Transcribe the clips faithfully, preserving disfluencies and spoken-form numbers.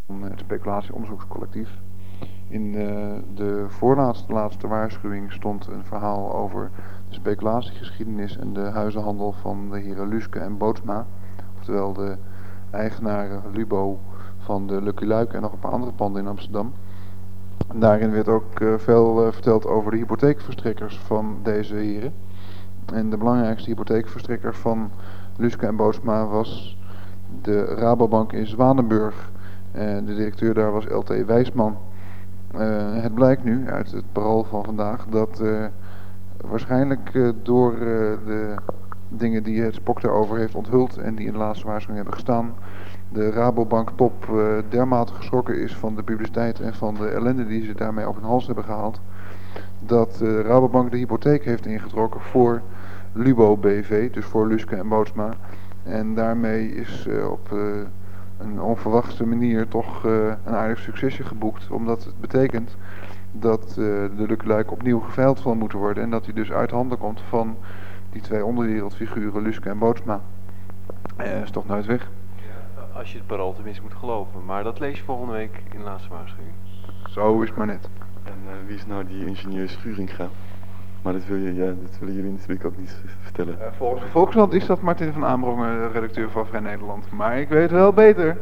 het speculatieonderzoekscollectief. In de, de voorlaatste laatste waarschuwing stond een verhaal over de speculatiegeschiedenis en de huizenhandel van de heren Luske en Bootsma. Oftewel de eigenaren Lubo van de Lucky Luik en nog een paar andere panden in Amsterdam. En daarin werd ook uh, veel uh, verteld over de hypotheekverstrekkers van deze heren. En de belangrijkste hypotheekverstrekker van Luske en Bootsma was de Rabobank in Zwanenburg. Uh, de directeur daar was L T Wijsman. Uh, het blijkt nu uit het parool van vandaag dat uh, waarschijnlijk uh, door uh, de dingen die het Spok daarover heeft onthuld en die in de laatste waarschuwing hebben gestaan, de Rabobank top uh, dermate geschrokken is van de publiciteit en van de ellende die ze daarmee op hun hals hebben gehaald, dat uh, Rabobank de hypotheek heeft ingetrokken voor Lubo B V, dus voor Luske en Bootsma. En daarmee is uh, op uh, een onverwachte manier toch uh, een aardig succesje geboekt. Omdat het betekent dat uh, de Lucky Luik opnieuw geveild zal moeten worden. En dat hij dus uit handen komt van die twee onderwereldfiguren, Luske en Bootsma. Uh, is toch nooit weg. Ja, als je het parool tenminste moet geloven. Maar dat lees je volgende week in de laatste waarschuwing. Zo is het maar net. En uh, wie is nou die ingenieur Schuringa? Maar dat, wil je, ja, dat willen jullie natuurlijk ook niet vertellen. Uh, volgens de Volkskrant is dat Martin van Amerongen, redacteur van Vrij Nederland. Maar ik weet wel beter.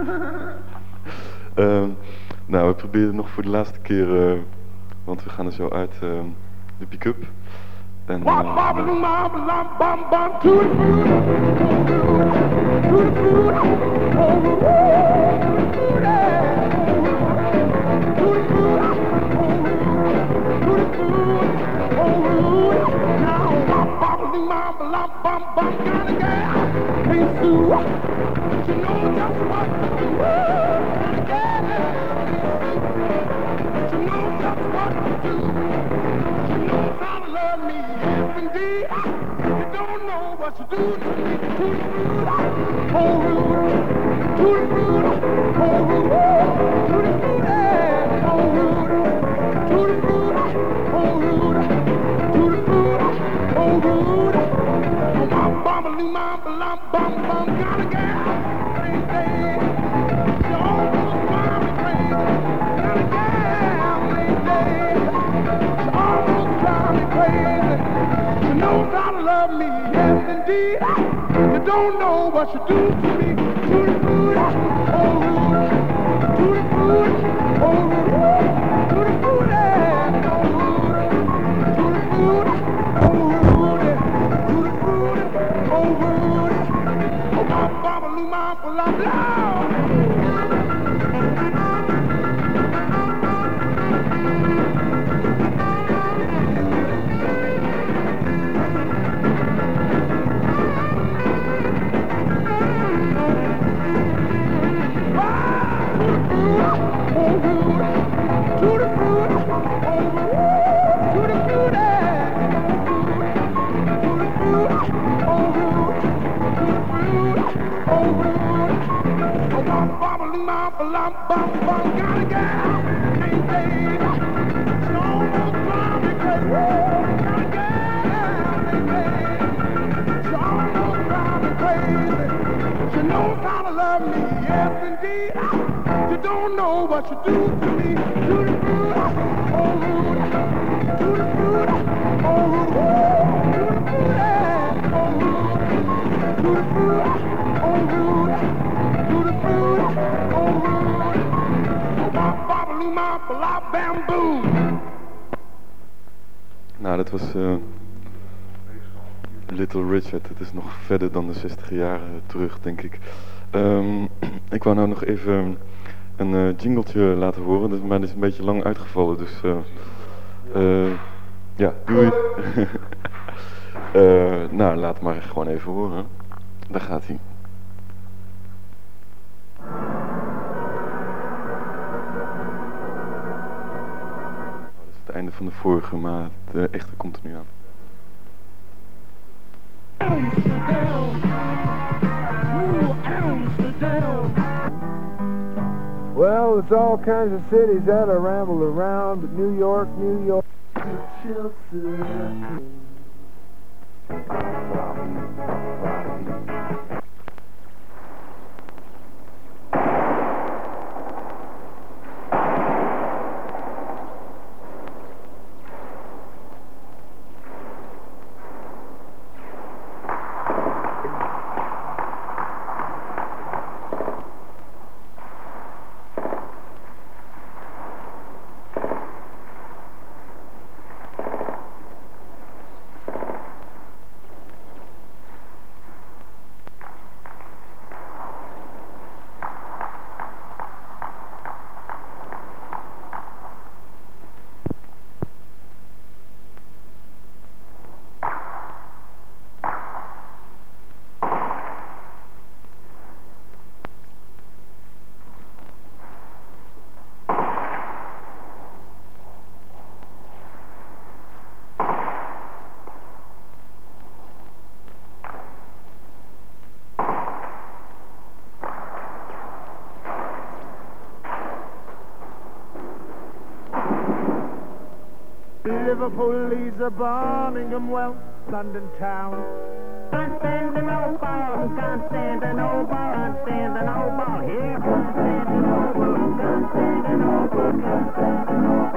uh, nou, we proberen nog voor de laatste keer, uh, want we gaan er zo uit, uh, de pick-up. En, uh, what you do to me, to the food, oh Rudy, to the food, oh Rudy, to the food, oh Rudy, to the food, oh Rudy, to the food, oh Rudy, oh my mama, my mama, blah. What you do to me, to the food, oh Rudy, to the food, oh Rudy, to the food, oh Rudy, to the food, oh Rudy, to the food, oh Rudy, oh my babaloo, my bala bamboo. Nou, dat was uh, Little Richard. Het is nog verder dan de zestig jaren terug, denk ik. Um, ik wou nou nog even een uh, jingletje laten horen, dus, maar dat is een beetje lang uitgevallen, dus uh, uh, ja, doei. uh, nou, laat maar gewoon even horen. Daar gaat hij. Dat is het einde van de vorige, maar de echte komt er nu aan. Amsterdam, New Amsterdam. Well, it's all kinds of cities that I rambled around, but New York, New York. Liverpool, Leeds, Birmingham, well, London town. Can't stand an old ball, can't stand an old ball, can't stand an old ball. Here, can't stand an old ball, can't stand an old ball, can't stand an old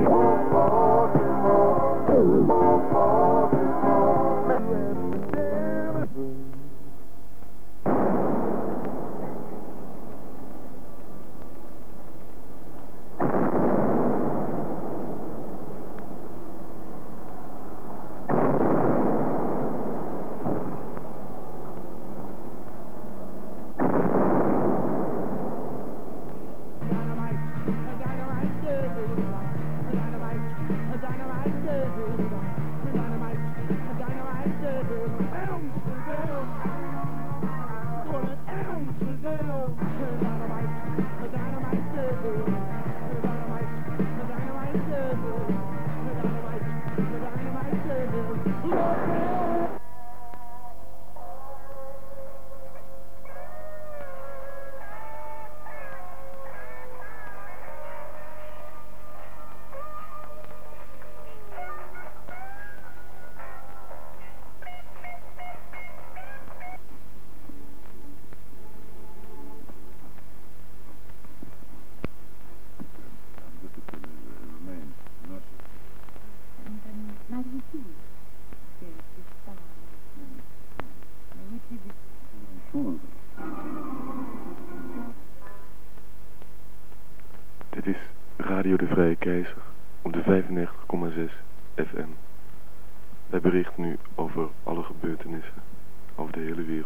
Dit is Radio de Vrije Keizer op de vijfennegentig komma zes F M. Wij berichten nu over alle gebeurtenissen over de hele wereld.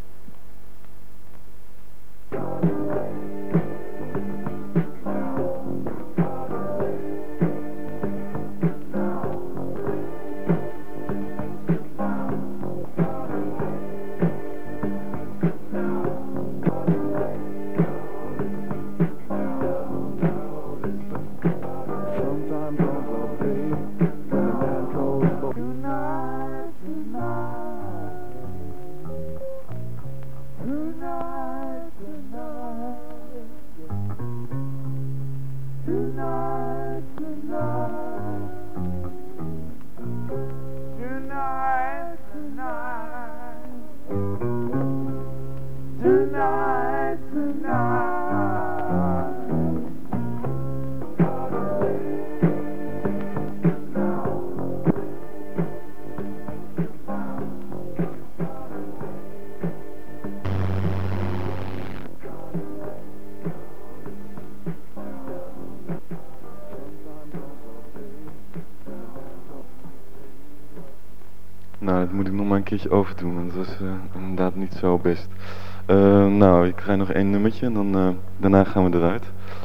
Nou, dat moet ik nog maar een keertje overdoen, want dat was uh, inderdaad niet zo best. Uh, nou, ik krijg nog één nummertje en dan, uh, daarna gaan we eruit.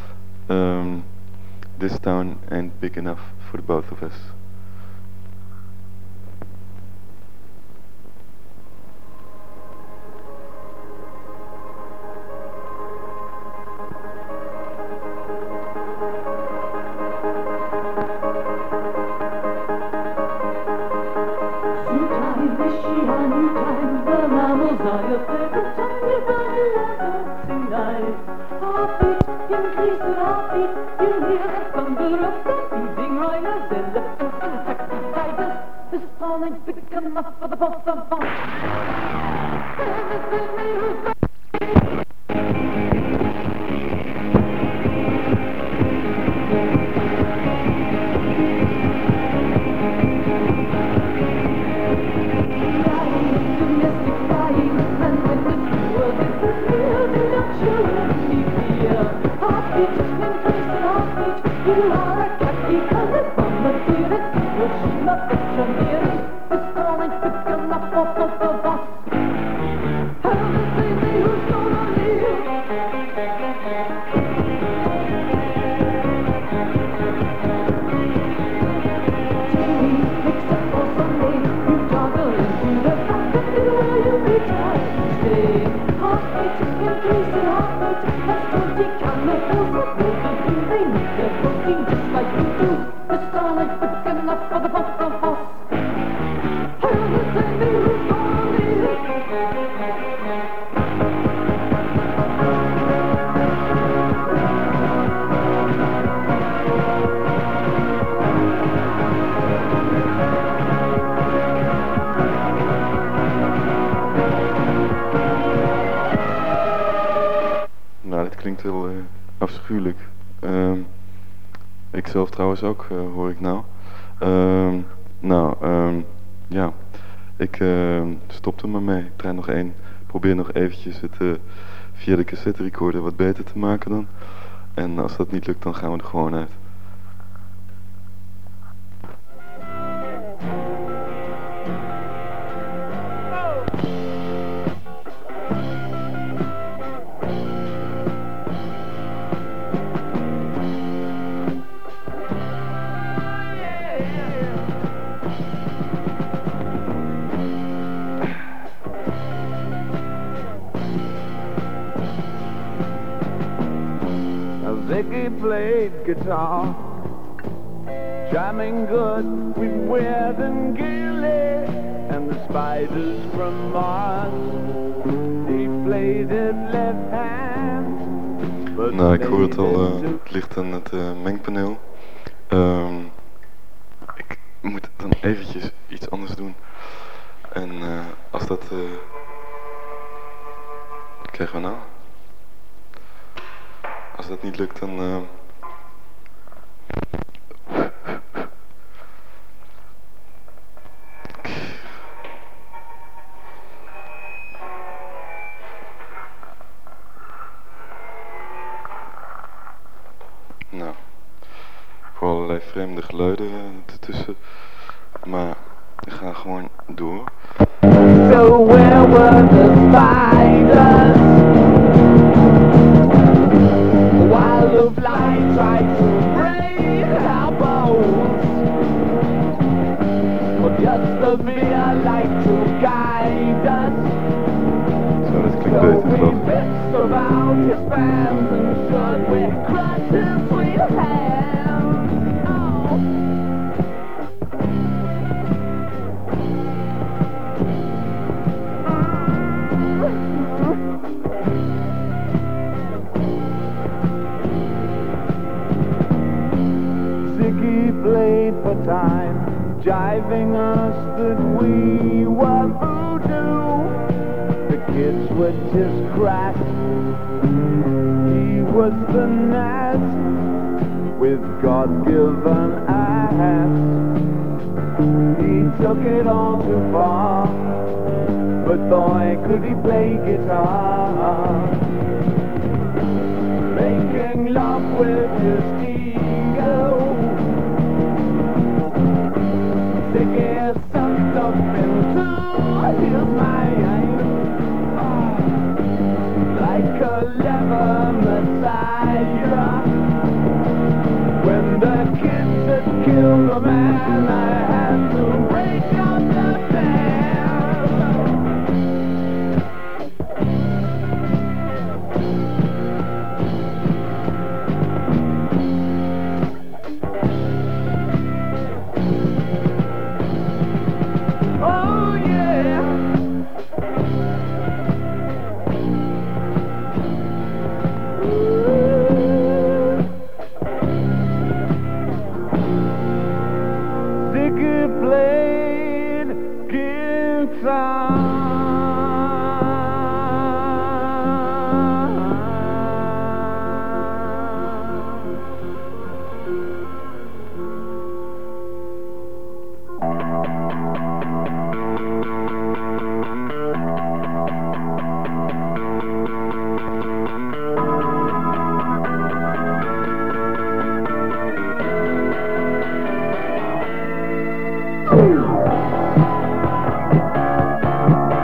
Um, This town ain't big enough for the both of us. It's nou, dit klinkt heel uh, afschuwelijk. Uh, ik zelf trouwens ook, uh, hoor ik nou. Uh, nou, uh, ja, ik uh, stop er maar mee. Ik draai nog één. Probeer nog eventjes het uh, via de cassette recorder wat beter te maken dan. En als dat niet lukt, dan gaan we er gewoon uit. Ziggy played guitar, jamming good with Weird and Gilly and the Spiders from Mars. He played it left hand. Nou, ik hoor het al, uh, het ligt aan het uh, mengpaneel. Um, ik moet dan eventjes iets anders doen. En uh, als dat... Uh, wat krijgen we nou? Als dat niet lukt, dan... Uh... Nou, voor allerlei vreemde geluiden ertussen, maar ik ga gewoon door. So where were the spiders? While the fly tried to break our bones, but just the fear like to guide us. Zo, dat klinkt beter, geloof ik. So we around his fans and should we crush his sweet hands? Oh. Ziggy played for time, jiving us that we were voodoo. The kids were just crack. He was the gnat with God-given ass. He took it all too far, but boy could he play guitar. Making love with his ego. Ziggy sucked up into his mind, like a lever messiah. When the kids had killed the man, I had to break up the band. Oh yeah. Ziggy played guitar.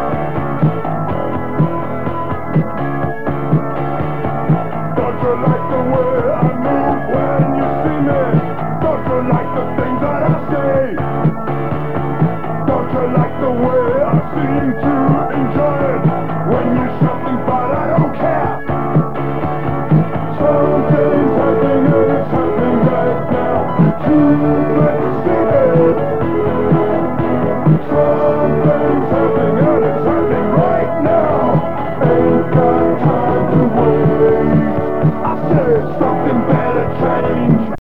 Don't you like